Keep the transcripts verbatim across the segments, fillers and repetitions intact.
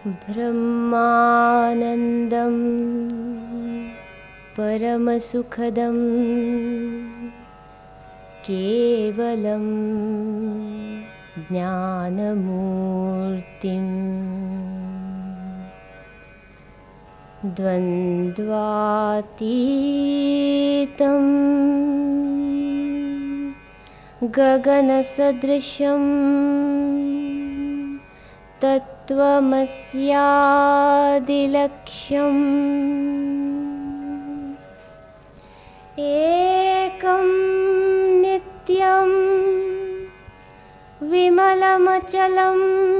ब्रह्मानन्दं परमसुखदं केवलं ज्ञानमूर्तिम् द्वन्द्वातीतं गगनसदृशं तत्त्वमस्यादिलक्ष्यम् एकं नित्यं विमलमचलं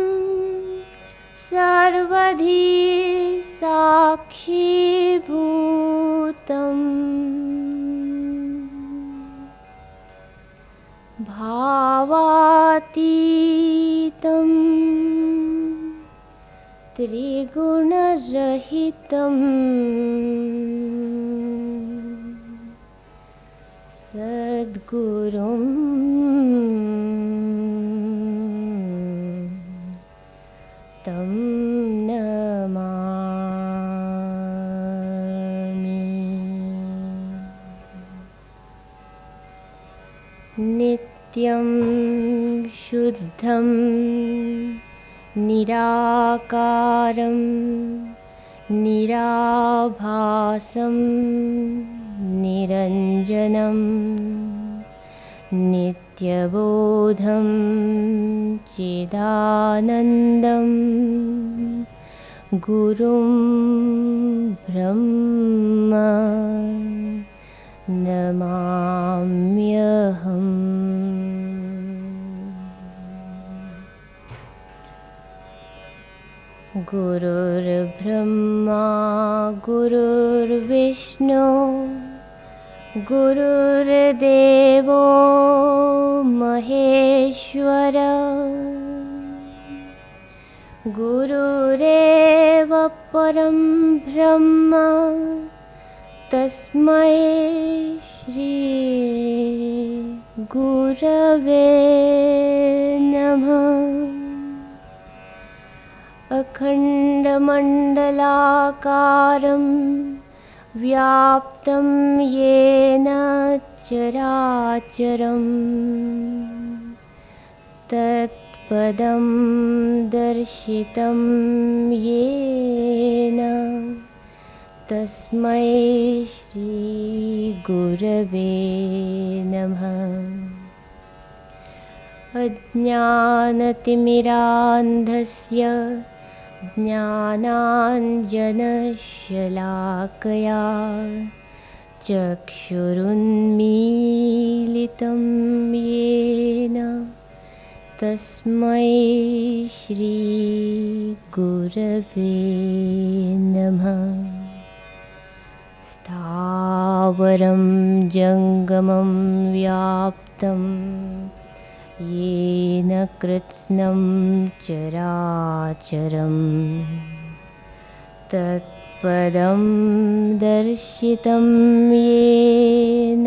सर्वधी साक्षीभूतम् भावातीतं त्रिगुणरहितं सद्गुरुं तं नमामि। नित्यं शुद्धं निराकारं निराभासं निरञ्जनं नित्यबोधं चिदानन्दं गुरुं ब्रह्म नमाम्यहम्। गुरुर्ब्रह्मा गुरुर्विष्णु गुरुर्देवो महेश्वर गुरुरेव परं ब्रह्म तस्मै श्री गुरवे नमः। अखण्डमण्डलाकारं व्याप्तं येन चराचरं तत्पदं दर्शितं येन तस्मै श्री गुरवे नमः। अज्ञानतिमिरान्धस्य ज्ञानाञ्जनशलाकया चक्षुरुन्मीलितं येन तस्मै श्री गुरवे नमः। स्थावरं जङ्गमं व्याप्तं येन कृत्स्नं चराचरं तत्पदं दर्शितं येन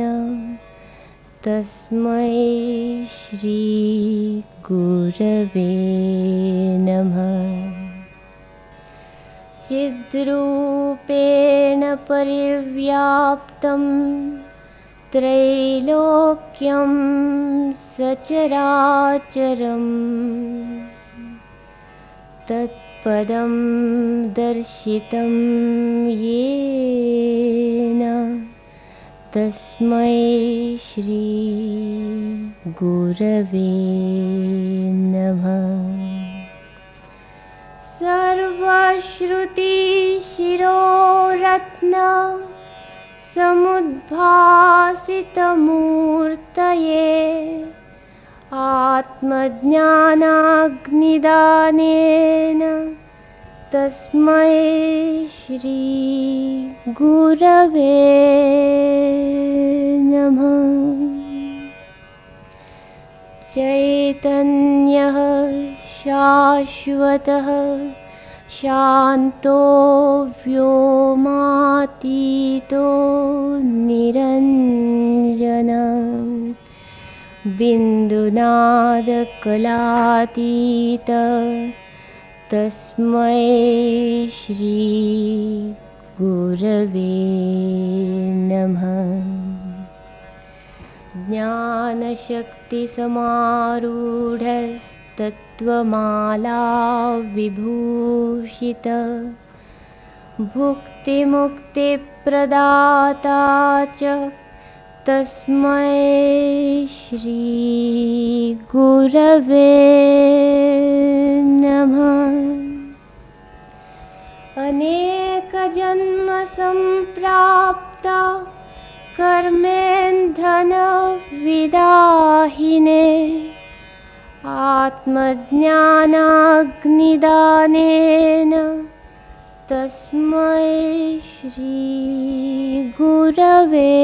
तस्मै श्री गुरवे नमः। चिद्रूपेण परिव्याप्तं त्रैलोक्यं सचराचरं तत्पदं दर्शितं येन तस्मै श्री गुरवे नमः। सर्वश्रुतिशिरोरत्न समुद्भासितमूर्तये आत्मज्ञानाग्निदानेन तस्मै श्री गुरवे नमः। चैतन्यः शाश्वतः शान्तो व्योमातीतो निरञ्जनः बिन्दुनादकलातीत तस्मै श्री गुरवे नमः। ज्ञानशक्तिसमारूढस्तत्त्वमाला विभूषित भुक्तिमुक्तिप्रदाता च तस्मै श्री गुरवे नमः। अनेकजन्मसम्प्राप्त कर्मेन्धनविदाहिने आत्मज्ञानाग्निदानेन तस्मै श्री गुरवे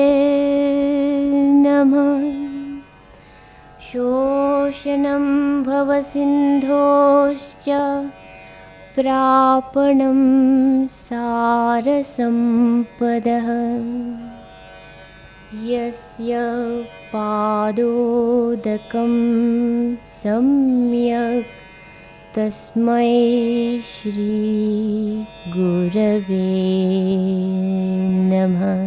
नमः। शोषणं भवसिन्धोश्च प्रापणं सारसम्पदः यस्य पादोदकं सम्यक् तस्मै श्री गुरवे नमः।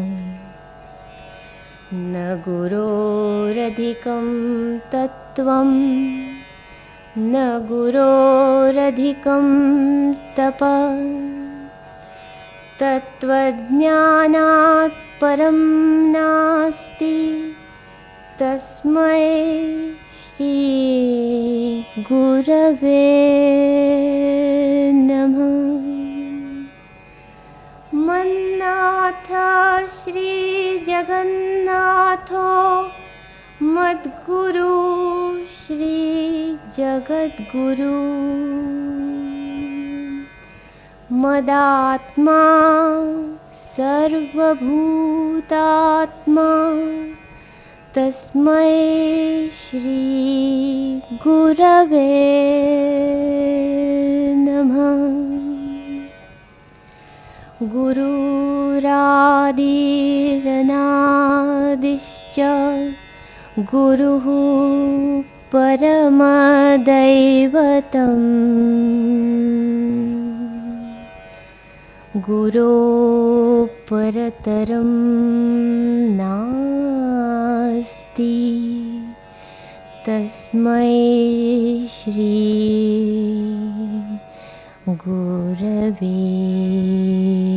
न गुरोरधिकं तत्त्वं न गुरोरधिकं तपः तत्त्वज्ञानात् परं नास्ति तस्मै श्री गुरवे नमः। मन्नाथ श्रीजगन्नाथो मद्गुरु श्रीजगद्गुरु मदात्मा सर्वभूतात्मा तस्मै श्री गुरवे नमः। गुरुरादिरनादिश्च गुरुः परमदैवतम् गुरोः परतरं नास्ति तस्मै श्री गुरवे